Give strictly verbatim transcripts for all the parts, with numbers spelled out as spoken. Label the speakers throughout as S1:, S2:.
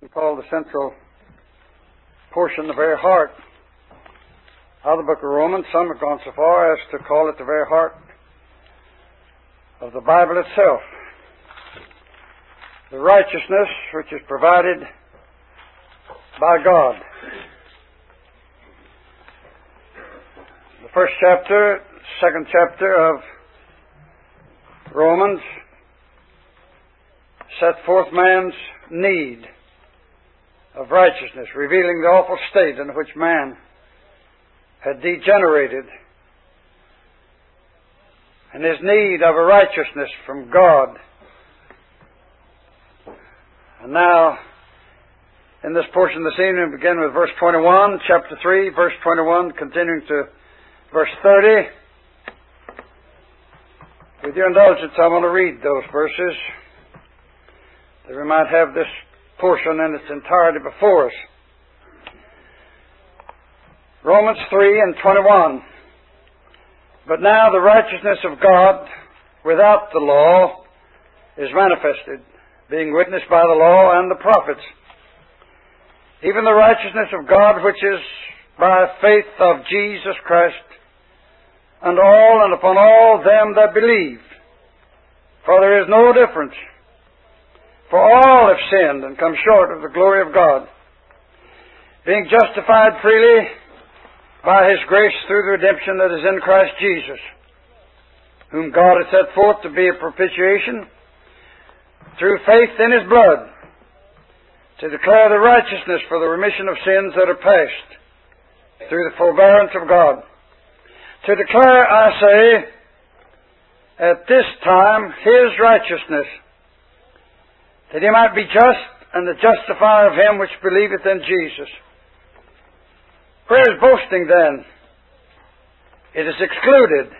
S1: Called the central portion, the very heart of the book of Romans. Some have gone so far as to call it the very heart of the Bible itself. The righteousness which is provided by God. The first chapter, second chapter of Romans set forth man's need of righteousness, revealing the awful state in which man had degenerated, and his need of a righteousness from God. And now, in this portion this evening, we begin with verse twenty-one, chapter three, verse twenty-one, continuing to verse thirty. With your indulgence, I want to read those verses, that we might have this portion in its entirety before us. Romans three and twenty-one. But now the righteousness of God without the law is manifested, being witnessed by the law and the prophets, even the righteousness of God which is by faith of Jesus Christ, and all and upon all them that believe. For there is no difference. For all have sinned and come short of the glory of God, being justified freely by His grace through the redemption that is in Christ Jesus, whom God hath set forth to be a propitiation through faith in His blood, to declare the righteousness for the remission of sins that are past through the forbearance of God. To declare, I say, at this time His righteousness, that He might be just and the justifier of him which believeth in Jesus. Where is boasting then? It is excluded.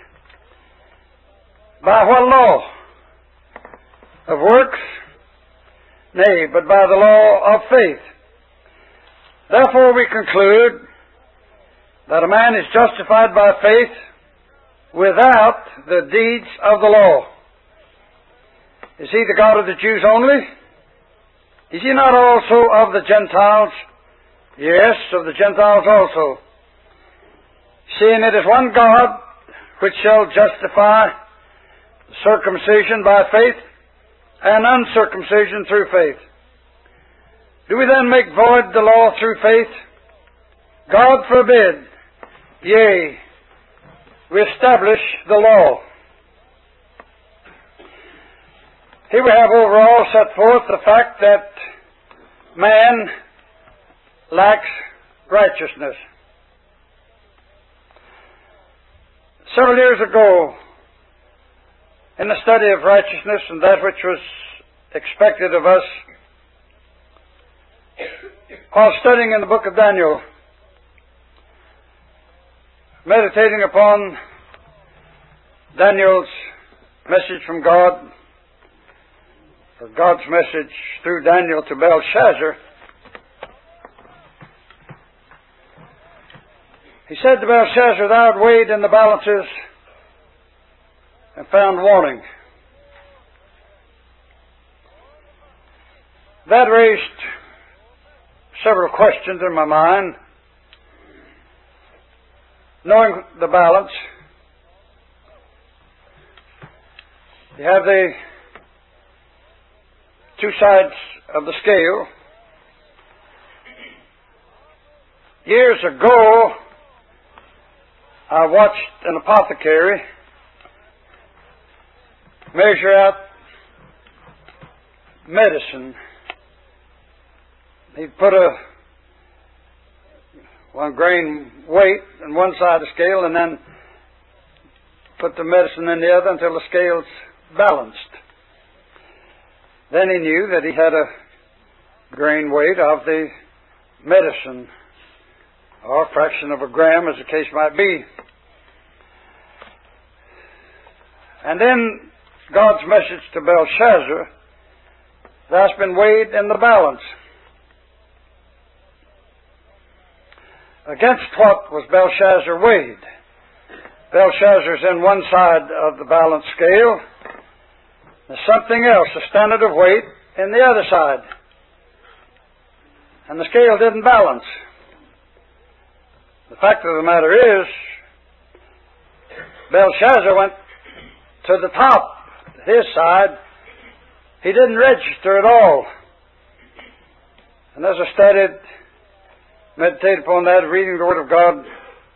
S1: By what law? Of works? Nay, but by the law of faith. Therefore we conclude that a man is justified by faith without the deeds of the law. Is He the God of the Jews only? Is He not also of the Gentiles? Yes, of the Gentiles also. Seeing it is one God which shall justify circumcision by faith and uncircumcision through faith. Do we then make void the law through faith? God forbid. Yea, we establish the law. Here we have overall set forth the fact that man lacks righteousness. Several years ago, in the study of righteousness and that which was expected of us, while studying in the book of Daniel, meditating upon Daniel's message from God, or God's message through Daniel to Belshazzar, he said to Belshazzar, thou art weighed in the balances and found wanting. That raised several questions in my mind. Knowing the balance, you have the two sides of the scale. Years ago, I watched an apothecary measure out medicine. He'd put a one grain weight on one side of the scale and then put the medicine in the other until the scale's balanced. Then he knew that he had a grain weight of the medicine, or a fraction of a gram, as the case might be. And then God's message to Belshazzar, thou hast been weighed in the balance. Against what was Belshazzar weighed? Belshazzar's in one side of the balance scale. There's something else, a standard of weight, in the other side. and the scale didn't balance. The fact of the matter is, Belshazzar went to the top, his side. He didn't register at all. And as I studied, meditated upon that, reading the Word of God,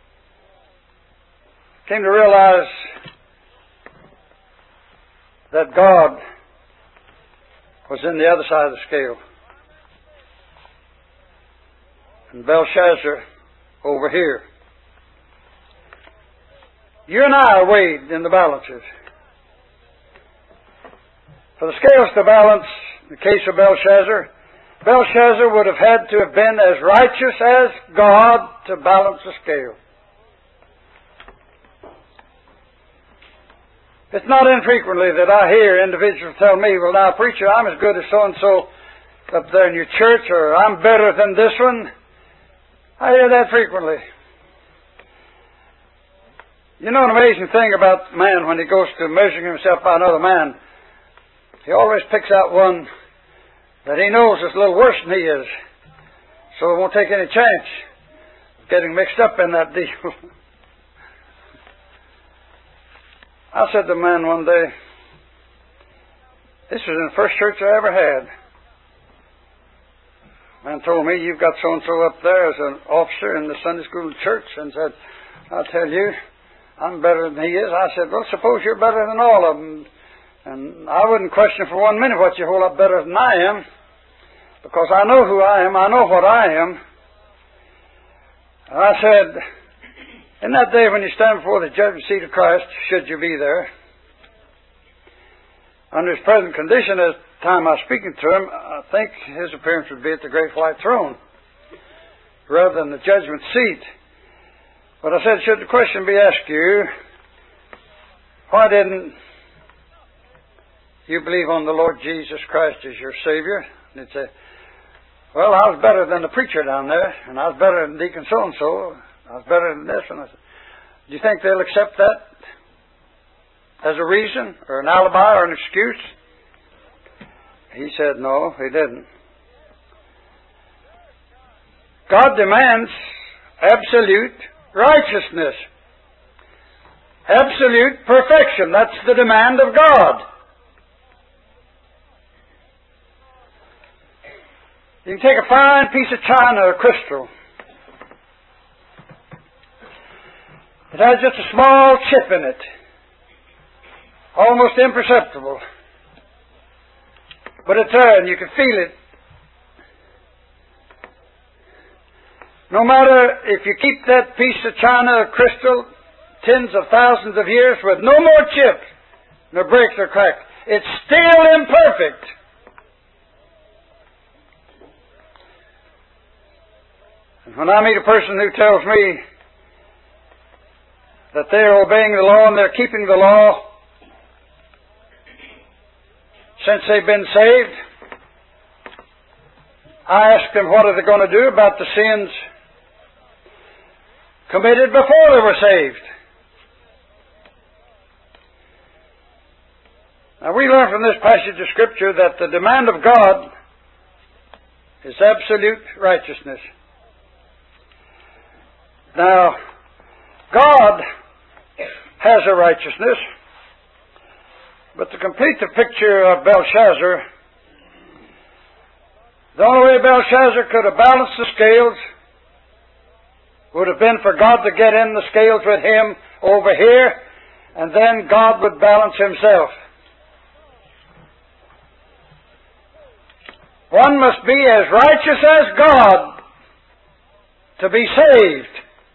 S1: came to realize that God was in the other side of the scale. And Belshazzar over here. You and I are weighed in the balances. For the scales to balance, in the case of Belshazzar, Belshazzar would have had to have been as righteous as God to balance the scale. It's not infrequently that I hear individuals tell me, well, now, preacher, I'm as good as so-and-so up there in your church, or I'm better than this one. I hear that frequently. You know an amazing thing about man when he goes to measuring himself by another man, he always picks out one that he knows is a little worse than he is, so he won't take any chance of getting mixed up in that deal. I said to a man one day, this was in the first church I ever had. A man told me, you've got so-and-so up there as an officer in the Sunday school church, and said, I'll tell you, I'm better than he is. I said, well, suppose you're better than all of them. And I wouldn't question for one minute what you're a whole lot better than I am, because I know who I am. I know what I am. And I said, in that day when you stand before the judgment seat of Christ, should you be there, under his present condition, as the time I was speaking to him, I think his appearance would be at the great white throne rather than the judgment seat. But I said, should the question be asked you, why didn't you believe on the Lord Jesus Christ as your Savior? And he'd say, well, I was better than the preacher down there, and I was better than Deacon so-and-so. I was better than this. And I said, do you think they'll accept that as a reason or an alibi or an excuse? He said no, he didn't. God demands absolute righteousness. Absolute perfection. That's the demand of God. You can take a fine piece of china or crystal. It has just a small chip in it, almost imperceptible. But it's there and you can feel it. No matter if you keep that piece of china or crystal tens of thousands of years with no more chips, nor breaks or cracks, it's still imperfect. And when I meet a person who tells me that they're obeying the law and they're keeping the law since they've been saved, I ask them what are they going to do about the sins committed before they were saved. Now we learn from this passage of Scripture that the demand of God is absolute righteousness. Now, God has a righteousness, but to complete the picture of Belshazzar, the only way Belshazzar could have balanced the scales would have been for God to get in the scales with him over here, and then God would balance himself. One must be as righteous as God to be saved.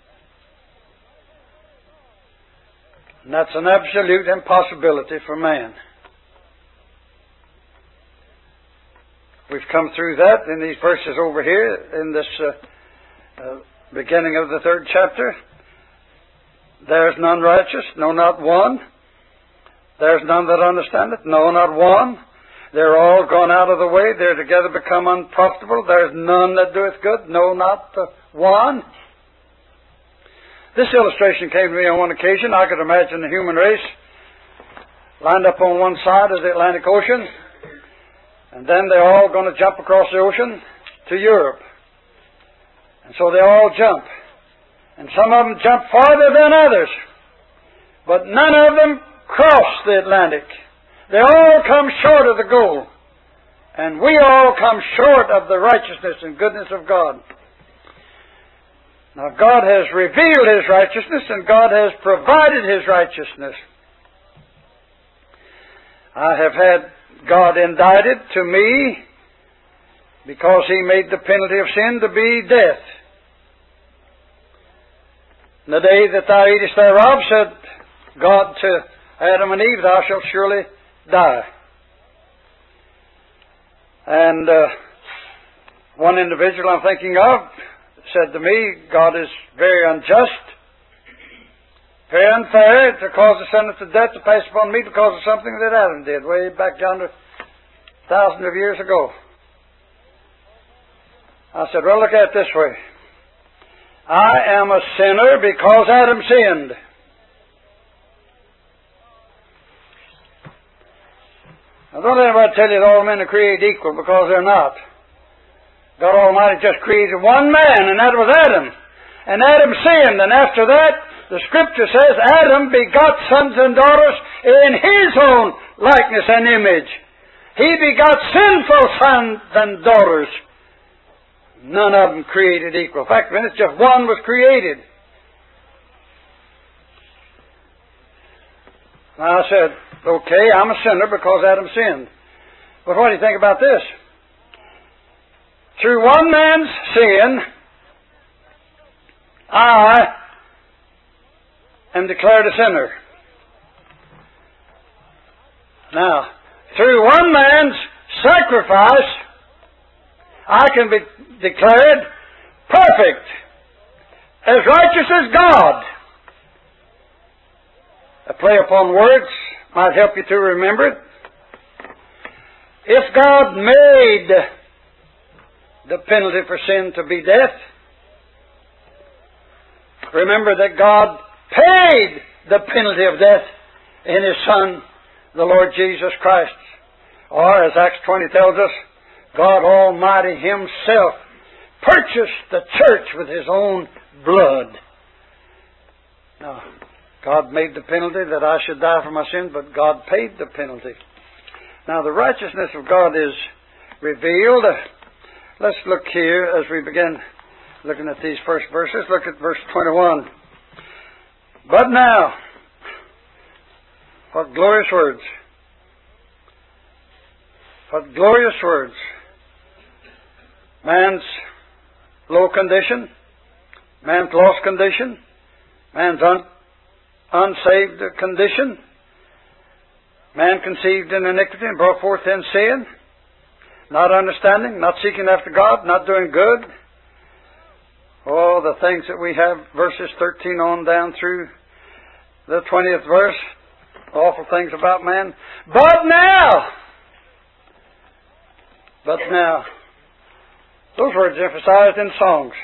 S1: And that's an absolute impossibility for man. We've come through that in these verses over here in this uh, uh, beginning of the third chapter. There's none righteous, no, not one. There's none that understandeth, no, not one. They're all gone out of the way. They're together become unprofitable. There's none that doeth good, no, not one. This illustration came to me on one occasion. I could imagine the human race lined up on one side of the Atlantic Ocean, and then they're all going to jump across the ocean to Europe. And so they all jump. And some of them jump farther than others. But none of them cross the Atlantic. They all come short of the goal. And we all come short of the righteousness and goodness of God. Now God has revealed His righteousness and God has provided His righteousness. I have had God indicted to me because He made the penalty of sin to be death. In the day that thou eatest thereof, said God to Adam and Eve, thou shalt surely die. And uh, one individual I'm thinking of said to me, God is very unjust, very unfair to cause the sentence of death to pass upon me because of something that Adam did way back yonder thousands of years ago. I said, well, look at it this way. I am a sinner because Adam sinned. Now, don't let anybody tell you that all men are created equal, because they're not. God Almighty just created one man, and that was Adam. And Adam sinned, and after that, the Scripture says Adam begot sons and daughters in his own likeness and image. He begot sinful sons and daughters. None of them created equal. In fact, when it's just one was created. Now I said, okay, I'm a sinner because Adam sinned. But what do you think about this? Through one man's sin, I am declared a sinner. Now, through one man's sacrifice, I can be declared perfect, as righteous as God. A play upon words might help you to remember it. If God made the penalty for sin to be death, remember that God paid the penalty of death in His Son, the Lord Jesus Christ. Or, as Acts twenty tells us, God Almighty Himself purchased the church with His own blood. Now, God made the penalty that I should die for my sins, but God paid the penalty. Now, the righteousness of God is revealed. Let's look here as we begin looking at these first verses. Look at verse twenty-one. But now, what glorious words. What glorious words. Man's low condition, man's lost condition, man's un- unsaved condition, man conceived in iniquity and brought forth in sin, not understanding, not seeking after God, not doing good. Oh, the things that we have, verses thirteen on down through the twentieth verse, awful things about man. But now, but now, those words emphasized in songs.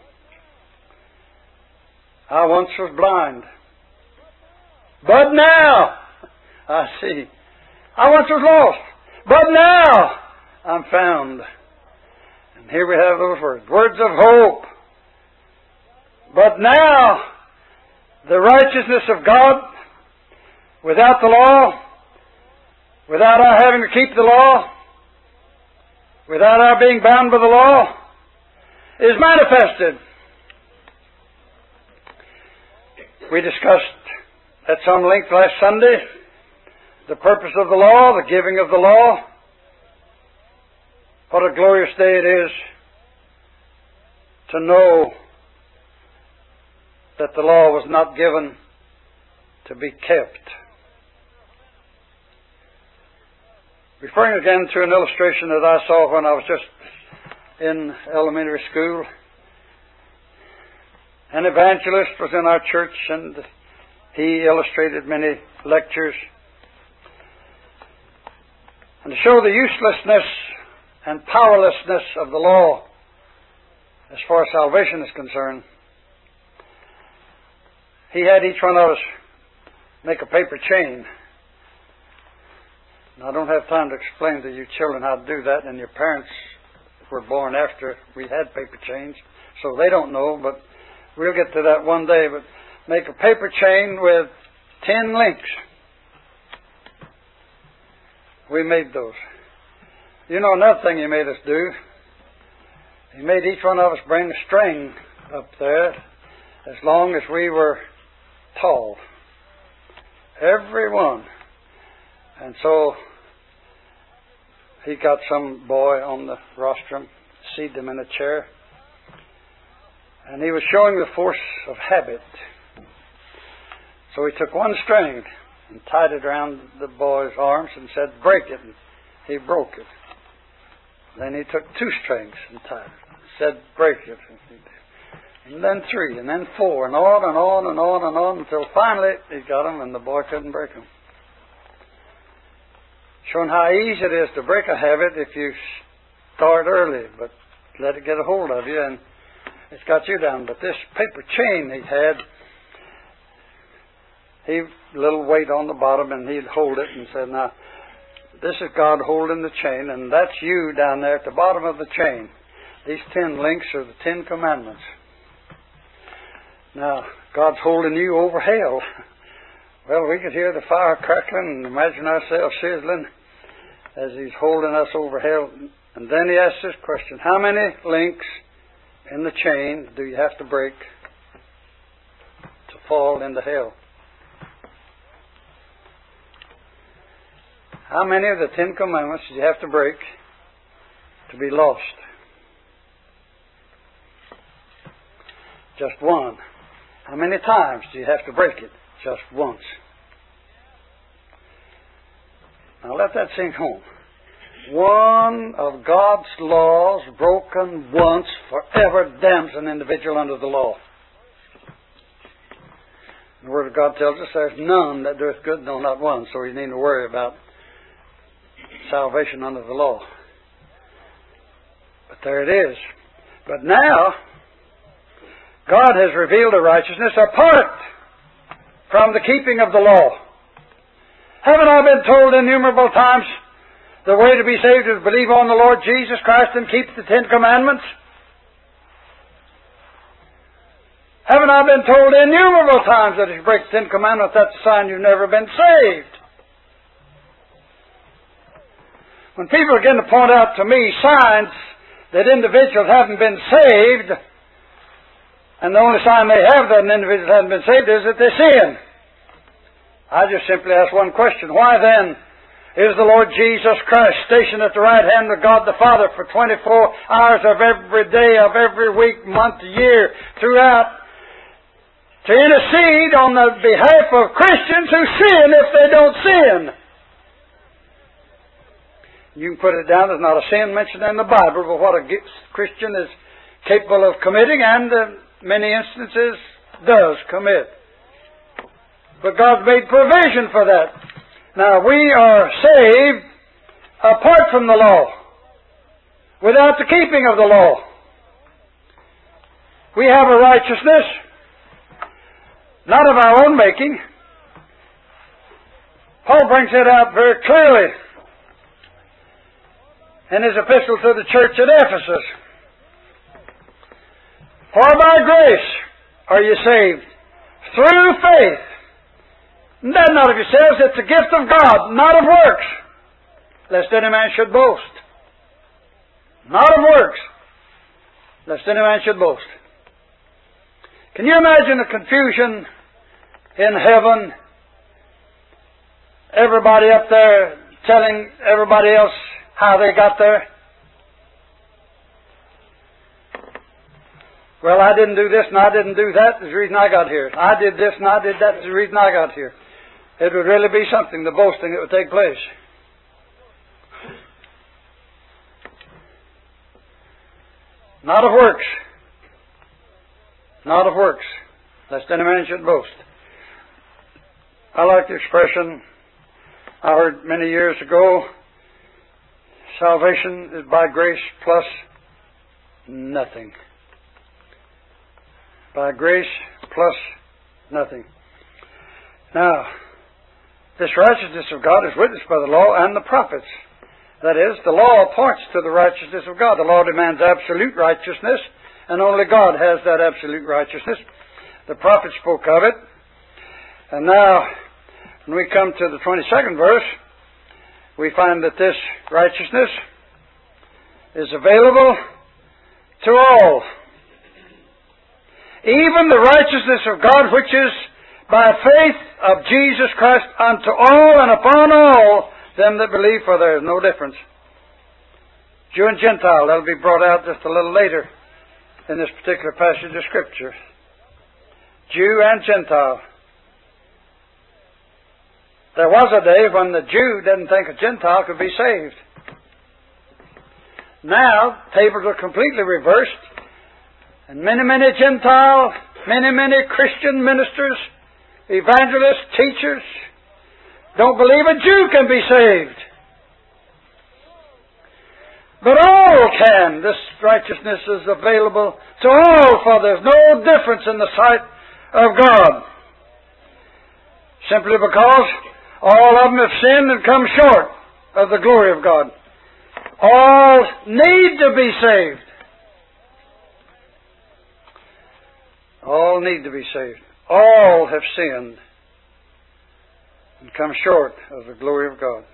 S1: I once was blind, but now I see. I once was lost, but now I'm found. And here we have those words, words of hope. But now, the righteousness of God, without the law, without our having to keep the law, without our being bound by the law, is manifested. We discussed at some length last Sunday the purpose of the law, the giving of the law. What a glorious day it is to know that the law was not given to be kept. Referring again to an illustration that I saw when I was just in elementary school. An evangelist was in our church and he illustrated many lectures. And to show the uselessness and powerlessness of the law as far as salvation is concerned, he had each one of us make a paper chain. Now, I don't have time to explain to you children how to do that, and your parents were born after we had paper chains, so they don't know, but we'll get to that one day. But make a paper chain with ten links. We made those. You know another thing He made us do? He made each one of us bring a string up there as long as we were tall. Every one. And so He got some boy on the rostrum, seated him in a chair, and he was showing the force of habit. So he took one string and tied it around the boy's arms and said, break it. And he broke it. Then he took two strings and tied it and said, break it. And then three, and then four, and on and on and on and on until finally he got them and the boy couldn't break them. Showing how easy it is to break a habit if you start early, but let it get a hold of you and it's got you down. But this paper chain he had, he a little weight on the bottom, and he'd hold it and said, now, this is God holding the chain, and that's you down there at the bottom of the chain. These ten links are the Ten Commandments. Now, God's holding you over hell. Well, we could hear the fire crackling and imagine ourselves sizzling as He's holding us over hell. And then He asks this question, how many links in the chain do you have to break to fall into hell? How many of the Ten Commandments do you have to break to be lost? Just one. How many times do you have to break it? Just once. Now let that sink home. One of God's laws broken once forever damns an individual under the law. The Word of God tells us there's none that doeth good, no, not one. So you need to worry about salvation under the law. But there it is. But now, God has revealed a righteousness apart from the keeping of the law. Haven't I been told innumerable times the way to be saved is believe on the Lord Jesus Christ and keep the Ten Commandments? Haven't I been told innumerable times that if you break the Ten Commandments, that's a sign you've never been saved? When people begin to point out to me signs that individuals haven't been saved, and the only sign they have that an individual hasn't been saved is that they sin, I just simply ask one question. Why then is the Lord Jesus Christ stationed at the right hand of God the Father for twenty-four hours of every day, of every week, month, year, throughout, to intercede on the behalf of Christians who sin if they don't sin? You can put it down as not a sin mentioned in the Bible, but what a Christian is capable of committing, and in many instances does commit. But God's made provision for that. Now, we are saved apart from the law, without the keeping of the law. We have a righteousness, not of our own making. Paul brings it out very clearly in his epistle to the church at Ephesus. For by grace are you saved, through faith. And that not of yourselves, it's a gift of God, not of works, lest any man should boast. Not of works, lest any man should boast. Can you imagine the confusion in heaven? Everybody up there telling everybody else how they got there. Well, I didn't do this and I didn't do that. That's the reason I got here. I did this and I did that. That's the reason I got here. It would really be something, the boasting that would take place. Not of works. Not of works, lest any man should boast. I like the expression I heard many years ago, salvation is by grace plus nothing. By grace plus nothing. Now, this righteousness of God is witnessed by the law and the prophets. That is, the law points to the righteousness of God. The law demands absolute righteousness, and only God has that absolute righteousness. The prophet spoke of it. And now, when we come to the twenty-second verse, we find that this righteousness is available to all. Even the righteousness of God, which is by faith of Jesus Christ unto all and upon all them that believe, for there is no difference. Jew and Gentile, that'll be brought out just a little later in this particular passage of Scripture. Jew and Gentile. There was a day when the Jew didn't think a Gentile could be saved. Now, tables are completely reversed, and many, many Gentile, many, many Christian ministers, evangelists, teachers, don't believe a Jew can be saved. But all can. This righteousness is available to all, for there's no difference in the sight of God. Simply because all of them have sinned and come short of the glory of God. All need to be saved. All need to be saved. All have sinned and come short of the glory of God.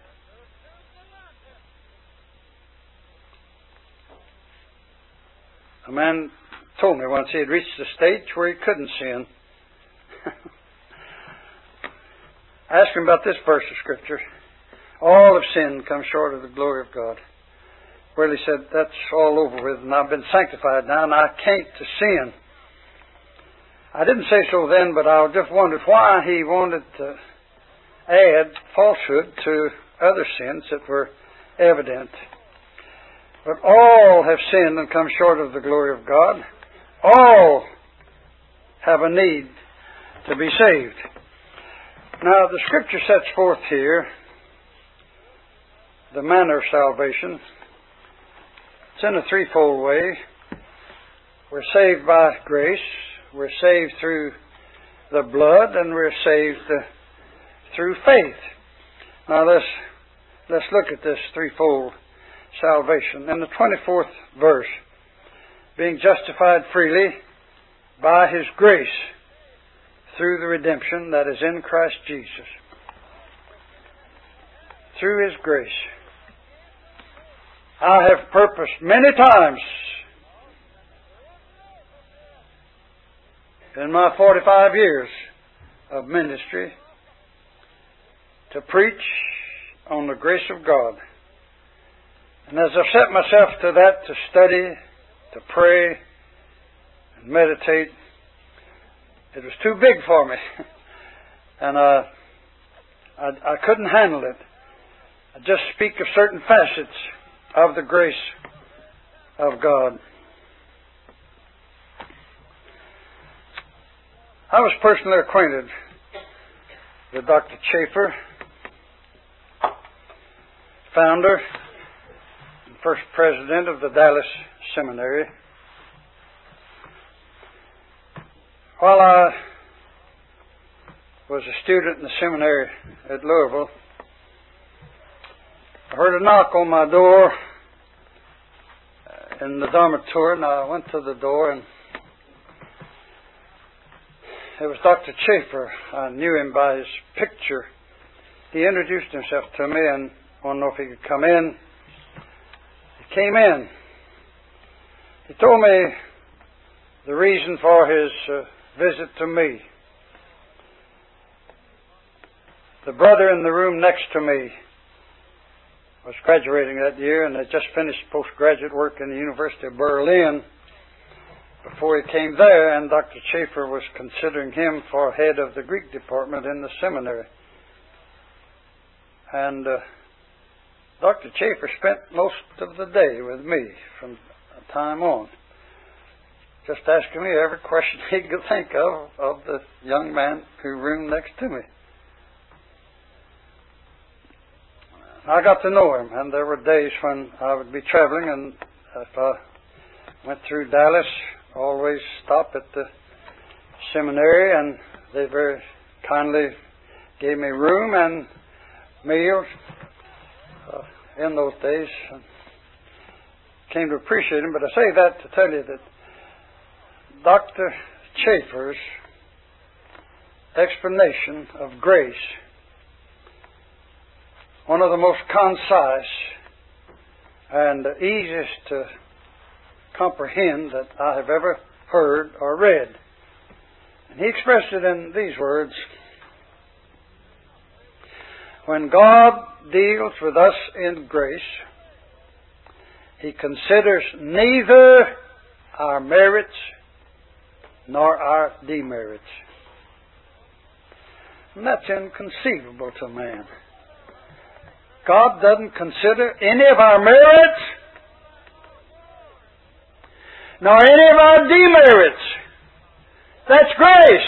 S1: A man told me once he had reached the stage where he couldn't sin. I asked him about this verse of Scripture. All have sinned and come short of the glory of God. Well, he said, that's all over with, and I've been sanctified now, and I can't to sin. I didn't say so then, but I just wondered why he wanted to add falsehood to other sins that were evident. But all have sinned and come short of the glory of God. All have a need to be saved. Now, the Scripture sets forth here the manner of salvation. It's in a threefold way. We're saved by grace, we're saved through the blood, and we're saved uh, through faith. Now let's let's look at this threefold salvation. In the twenty-fourth verse, being justified freely by His grace through the redemption that is in Christ Jesus. Through His grace. I have purposed many times in my forty-five years of ministry to preach on the grace of God. And as I've set myself to that, to study, to pray, and meditate, it was too big for me. And uh, I, I couldn't handle it. I just speak of certain facets of the grace of God. I was personally acquainted with Doctor Chafer, founder and first president of the Dallas Seminary. While I was a student in the seminary at Louisville, I heard a knock on my door in the dormitory, and I went to the door, and it was Doctor Chafer. I knew him by his picture. He introduced himself to me and wanted to know if he could come in. He came in. He told me the reason for his uh, visit to me. The brother in the room next to me was graduating that year and had just finished postgraduate work in the University of Berlin before he came there, and Doctor Chafer was considering him for head of the Greek department in the seminary. And uh, Doctor Chafer spent most of the day with me from that time on, just asking me every question he could think of of the young man who roomed next to me. I got to know him, and there were days when I would be traveling, and if I went through Dallas, always stop at the seminary, and they very kindly gave me room and meals. Uh, in those days. Came to appreciate him, but I say that to tell you that Doctor Chafer's explanation of grace, one of the most concise and easiest to comprehend that I have ever heard or read. And he expressed it in these words: when God deals with us in grace, He considers neither our merits nor our demerits. And that's inconceivable to man. God doesn't consider any of our merits nor any of our demerits. That's grace.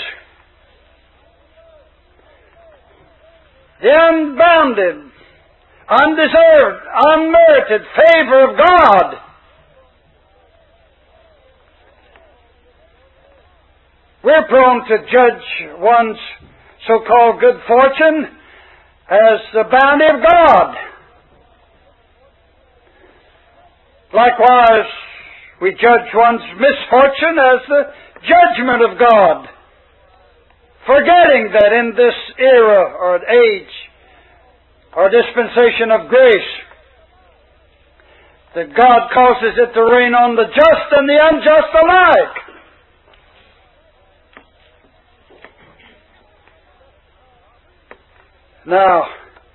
S1: The unbounded, undeserved, unmerited favor of God. We're prone to judge one's so-called good fortune as the bounty of God. Likewise, we judge one's misfortune as the judgment of God, forgetting that in this era or age or dispensation of grace, that God causes it to rain on the just and the unjust alike. Now,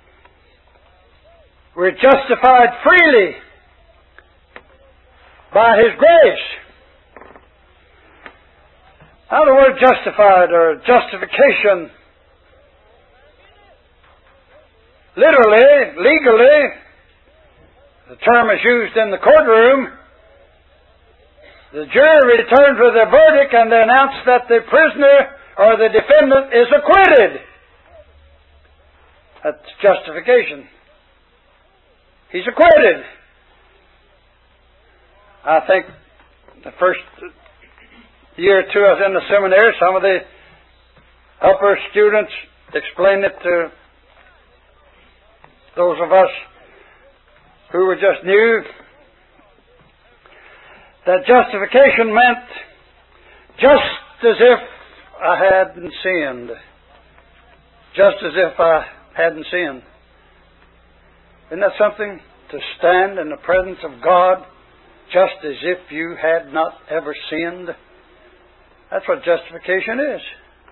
S1: we're justified freely by His grace. Now, the word justified or justification, literally, legally, the term is used in the courtroom. The jury returns with their verdict and they announce that the prisoner or the defendant is acquitted. That's justification. He's acquitted. I think the first year or two I was in the seminary, some of the upper students explained it to those of us who were just new, that justification meant just as if I hadn't sinned. Just as if I hadn't sinned. Isn't that something? To stand in the presence of God just as if you had not ever sinned. That's what justification is.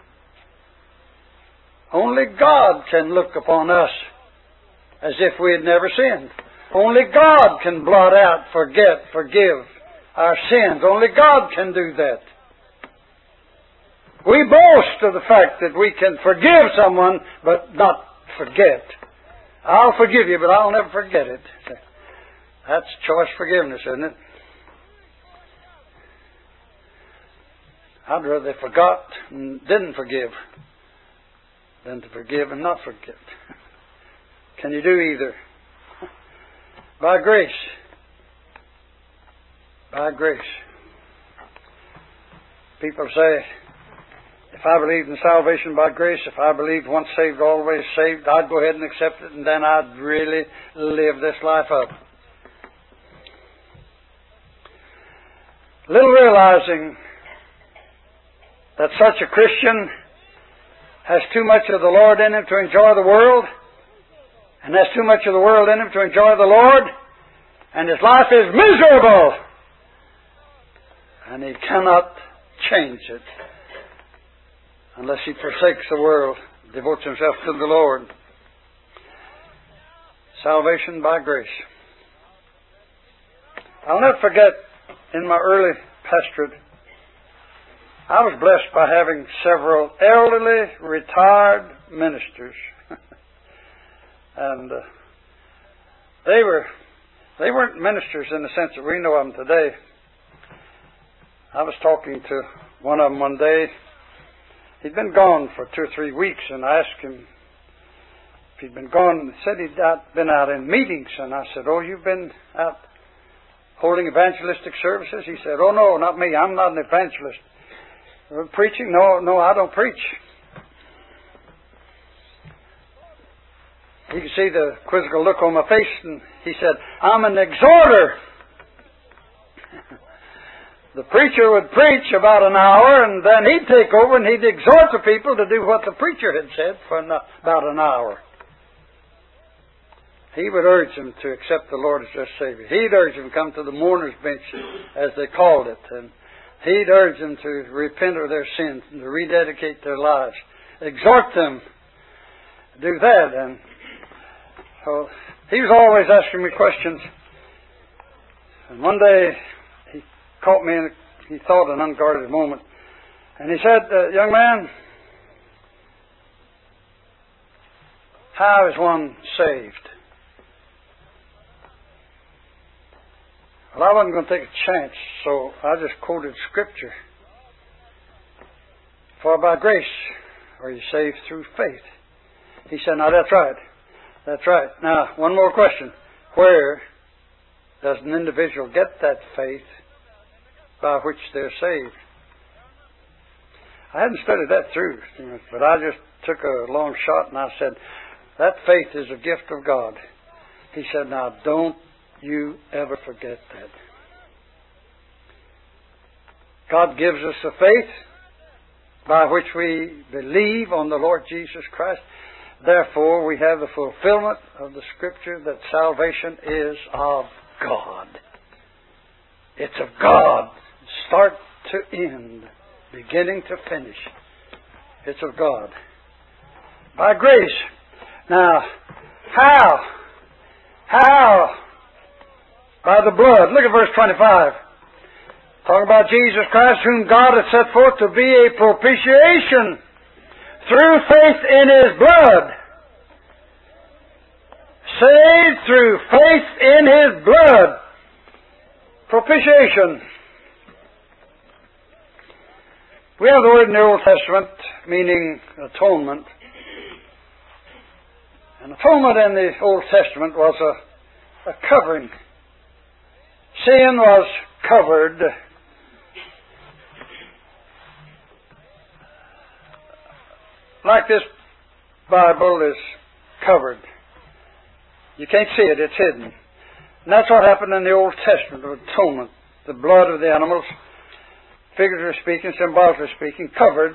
S1: Only God can look upon us as if we had never sinned. Only God can blot out, forget, forgive our sins. Only God can do that. We boast of the fact that we can forgive someone but not forget. I'll forgive you, but I'll never forget it. That's choice forgiveness, isn't it? I'd rather they forgot and didn't forgive than to forgive and not forget. Can you do either? By grace. By grace. People say, if I believed in salvation by grace, if I believed once saved, always saved, I'd go ahead and accept it, and then I'd really live this life up. Little realizing that such a Christian has too much of the Lord in him to enjoy the world, and has too much of the world in him to enjoy the Lord, and his life is miserable, and he cannot change it unless he forsakes the world, devotes himself to the Lord. Salvation by grace. I'll never forget, in my early pastorate, I was blessed by having several elderly, retired ministers. and uh, they were, they weren't ministers in the sense that we know of them today. I was talking to one of them one day. He'd been gone for two or three weeks, and I asked him if he'd been gone. He said he'd out, been out in meetings, and I said, "Oh, you've been out holding evangelistic services?" He said, "Oh, no, not me. I'm not an evangelist." Uh, preaching? No, no, I don't preach. He could see the quizzical look on my face, and he said, I'm an exhorter. The preacher would preach about an hour, and then he'd take over and he'd exhort the people to do what the preacher had said for about an hour. He would urge them to accept the Lord as their Savior. He'd urge them to come to the mourner's bench, as they called it. And he'd urge them to repent of their sins and to rededicate their lives. Exhort them to do that. And so he was always asking me questions. And one day he caught me in, a, he thought, an unguarded moment. And he said, uh, young man, how is one saved? Well, I wasn't going to take a chance, so I just quoted Scripture. For by grace are you saved through faith. He said, now that's right. That's right. Now, one more question. Where does an individual get that faith by which they're saved? I hadn't studied that through, but I just took a long shot and I said, that faith is a gift of God. He said, now don't you ever forget that. God gives us a faith by which we believe on the Lord Jesus Christ. Therefore, we have the fulfillment of the Scripture that salvation is of God. It's of God, start to end, beginning to finish. It's of God. By grace. Now, how? How? By the blood. Look at verse twenty-five. Talking about Jesus Christ, whom God hath set forth to be a propitiation through faith in His blood. Saved through faith in His blood. Propitiation. We have the word in the Old Testament meaning atonement. And atonement in the Old Testament was a, a covering. Sin was covered. Like this Bible is covered. You can't see it, it's hidden. And that's what happened in the Old Testament of atonement. The blood of the animals, figuratively speaking, symbolically speaking, covered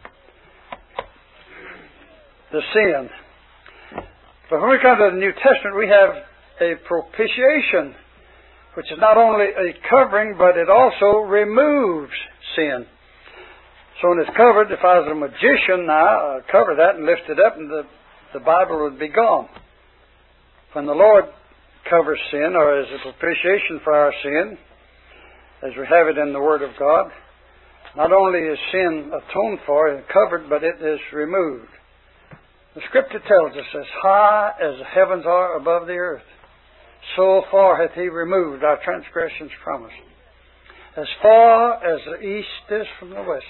S1: the sin. But when we come to the New Testament, we have a propitiation, which is not only a covering, but it also removes sin. So when it's covered, if I was a magician now, I'd cover that and lift it up, and the, the Bible would be gone. When the Lord covers sin, or as a propitiation for our sin, as we have it in the Word of God, not only is sin atoned for and covered, but it is removed. The Scripture tells us, as high as the heavens are above the earth, so far hath He removed our transgressions from us. As far as the east is from the west,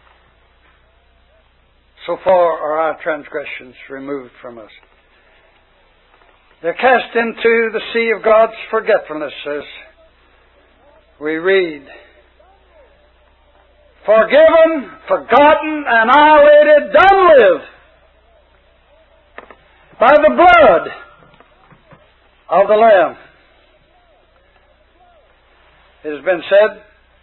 S1: so far are our transgressions removed from us. They're cast into the sea of God's forgetfulness, as we read. Forgiven, forgotten, annihilated, done with by the blood of the Lamb. It has been said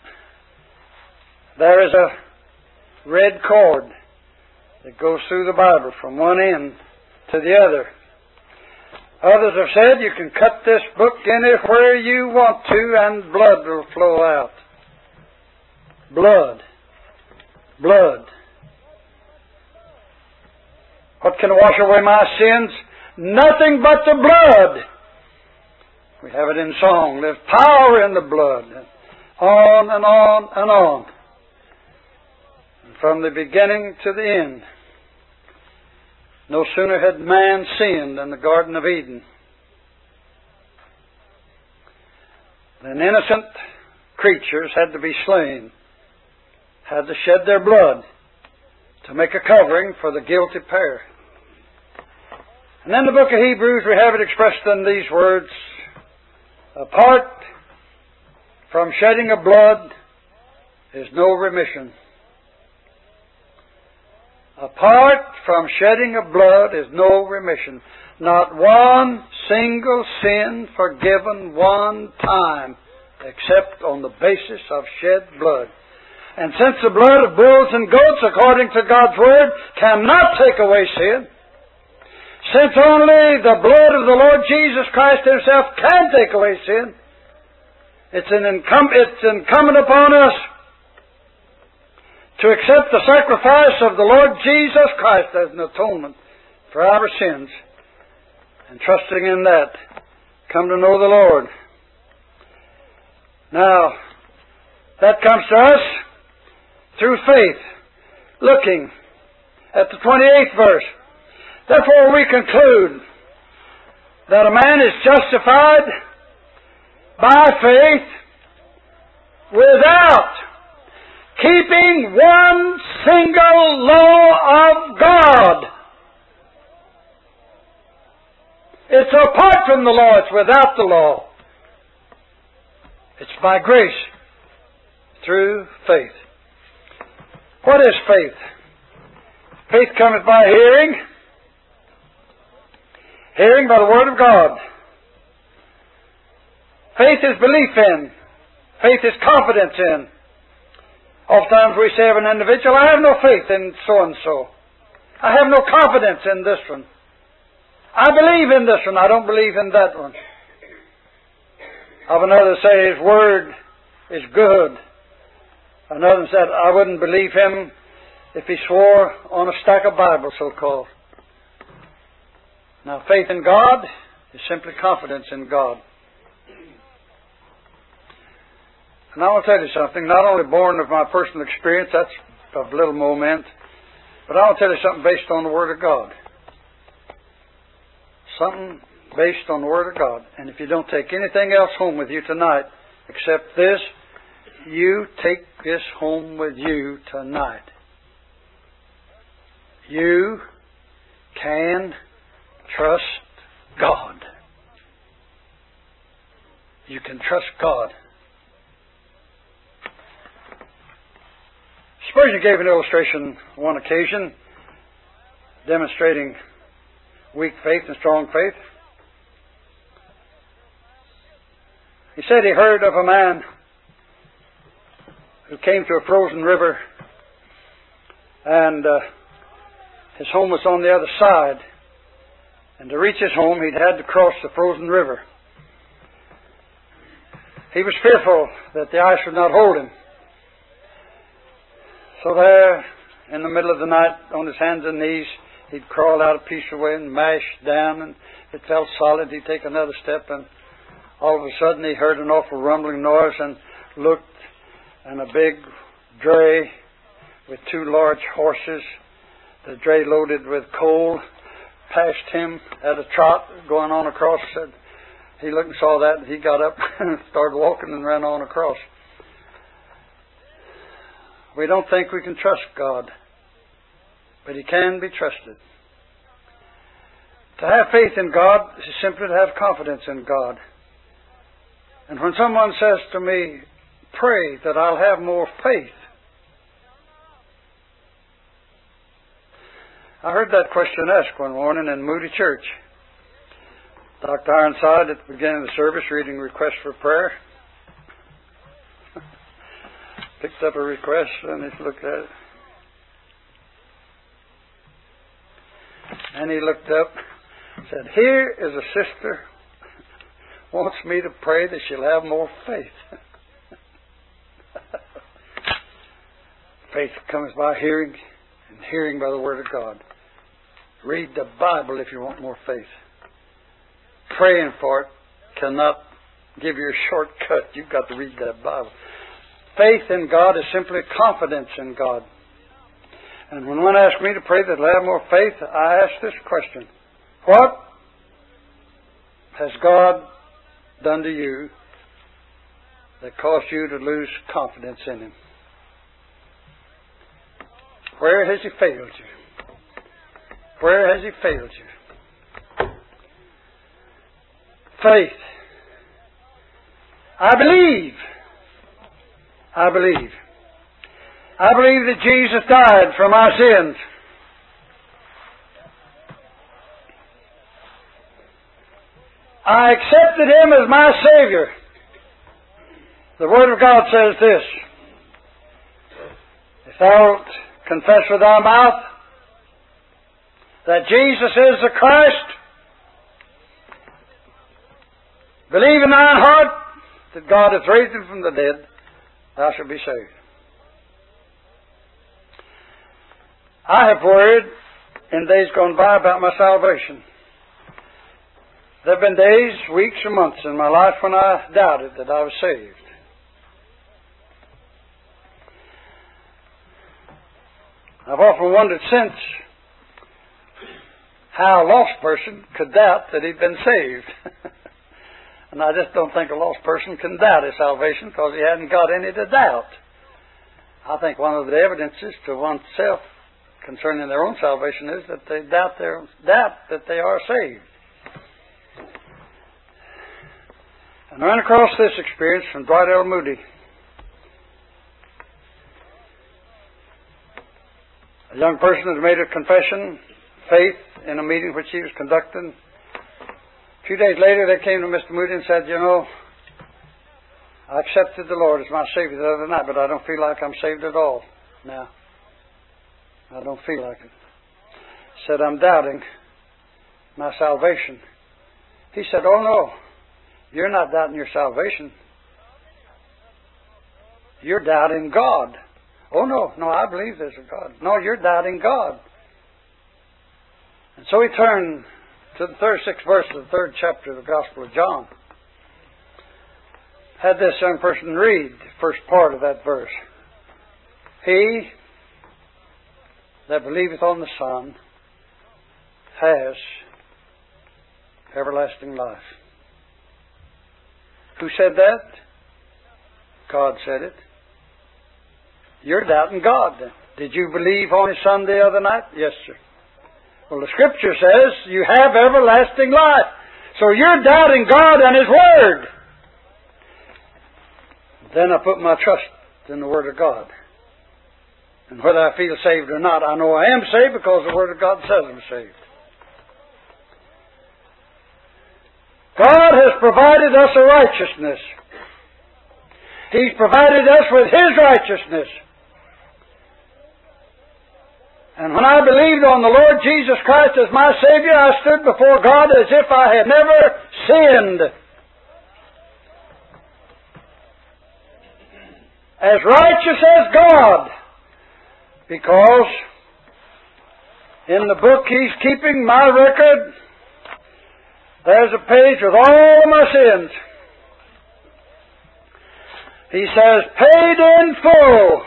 S1: there is a red cord that goes through the Bible from one end to the other. Others have said you can cut this book anywhere you want to and blood will flow out. Blood. Blood. What can wash away my sins? Nothing but the blood. We have it in song. There's power in the blood. On and on and on. And from the beginning to the end. No sooner had man sinned in the Garden of Eden than innocent creatures had to be slain, had to shed their blood to make a covering for the guilty pair. And in the book of Hebrews we have it expressed in these words, apart from shedding of blood is no remission. Apart from shedding of blood is no remission. Not one single sin forgiven one time, except on the basis of shed blood. And since the blood of bulls and goats, according to God's Word, cannot take away sin, since only the blood of the Lord Jesus Christ Himself can take away sin, it's, an incum- it's incumbent upon us to accept the sacrifice of the Lord Jesus Christ as an atonement for our sins, and trusting in that, come to know the Lord. Now, that comes to us through faith, looking at the twenty-eighth verse. Therefore we conclude that a man is justified by faith without keeping one single law of God. It's apart from the law. It's without the law. It's by grace through faith. What is faith? Faith cometh by hearing. Hearing by the Word of God. Faith is belief in. Faith is confidence in. Oftentimes we say of an individual, I have no faith in so-and-so. I have no confidence in this one. I believe in this one. I don't believe in that one. Of another say his word is good. Another said, I wouldn't believe him if he swore on a stack of Bibles, so-called. Now, faith in God is simply confidence in God. And I will tell you something, not only born of my personal experience, that's of little moment, but I will tell you something based on the Word of God. Something based on the Word of God. And if you don't take anything else home with you tonight except this, you take this home with you tonight. You can trust God. You can trust God. Spurgeon gave an illustration on one occasion demonstrating weak faith and strong faith. He said he heard of a man who came to a frozen river, and uh, his home was on the other side. And to reach his home, he'd had to cross the frozen river. He was fearful that the ice would not hold him. So there, in the middle of the night, on his hands and knees, he'd crawl out a piece of way and mash down, and if it felt solid, he'd take another step, and all of a sudden he heard an awful rumbling noise and looked, and a big dray with two large horses, the dray loaded with coal, passed him at a trot going on across. Said, he looked and saw that, and he got up and started walking and ran on across. We don't think we can trust God, but He can be trusted. To have faith in God is simply to have confidence in God. And when someone says to me, pray that I'll have more faith, I heard that question asked one morning in Moody Church. Doctor Ironside, at the beginning of the service, reading requests for prayer, picked up a request and he looked at it. And he looked up and said, here is a sister wants me to pray that she'll have more faith. Faith comes by hearing, and hearing by the Word of God. Read the Bible if you want more faith. Praying for it cannot give you a shortcut. You've got to read that Bible. Faith in God is simply confidence in God. And when one asks me to pray that I'll have more faith, I ask this question. What has God done to you that caused you to lose confidence in Him? Where has He failed you? Where has He failed you? Faith. I believe. I believe. I believe that Jesus died for my sins. I accepted Him as my Savior. The Word of God says this: if thou wilt confess with thy mouth that Jesus is the Christ, believe in thine heart that God hath raised Him from the dead, thou shalt be saved. I have worried in days gone by about my salvation. There have been days, weeks, and months in my life when I doubted that I was saved. I've often wondered since how a lost person could doubt that he'd been saved. And I just don't think a lost person can doubt his salvation because he hasn't got any to doubt. I think one of the evidences to oneself concerning their own salvation is that they doubt their doubt that they are saved. And I ran across this experience from Dwight L. Moody. A young person had made a confession, faith, in a meeting which he was conducting. A few days later, they came to Mister Moody and said, you know, I accepted the Lord as my Savior the other night, but I don't feel like I'm saved at all now. I don't feel like it. Said, I'm doubting my salvation. He said, oh no, you're not doubting your salvation. You're doubting God. Oh no, no, I believe there's a God. No, you're doubting God. And so he turned to the thirty-sixth verse of the third chapter of the Gospel of John. Had this young person read the first part of that verse. He that believeth on the Son has everlasting life. Who said that? God said it. You're doubting God then. Did you believe on His Son the other night? Yes, sir. Well, the Scripture says you have everlasting life. So you're doubting God and His Word. Then I put my trust in the Word of God. And whether I feel saved or not, I know I am saved because the Word of God says I'm saved. God has provided us a righteousness. He's provided us with His righteousness. And when I believed on the Lord Jesus Christ as my Savior, I stood before God as if I had never sinned. As righteous as God. Because in the book He's keeping, my record, there's a page with all my sins. He says, paid in full.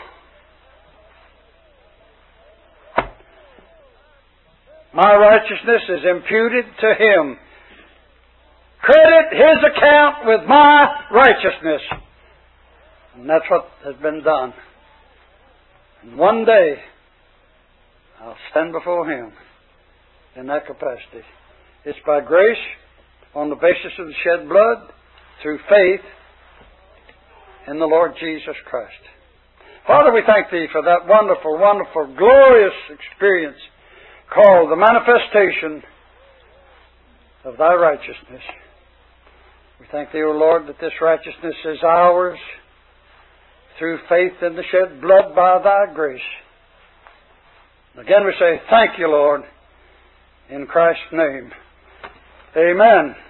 S1: My righteousness is imputed to Him. Credit His account with my righteousness. And that's what has been done. And one day, I'll stand before Him in that capacity. It's by grace, on the basis of the shed blood, through faith in the Lord Jesus Christ. Father, we thank Thee for that wonderful, wonderful, glorious experience called the manifestation of Thy righteousness. We thank Thee, O Lord, that this righteousness is ours through faith in the shed blood by Thy grace. Again we say, thank You, Lord, in Christ's name. Amen.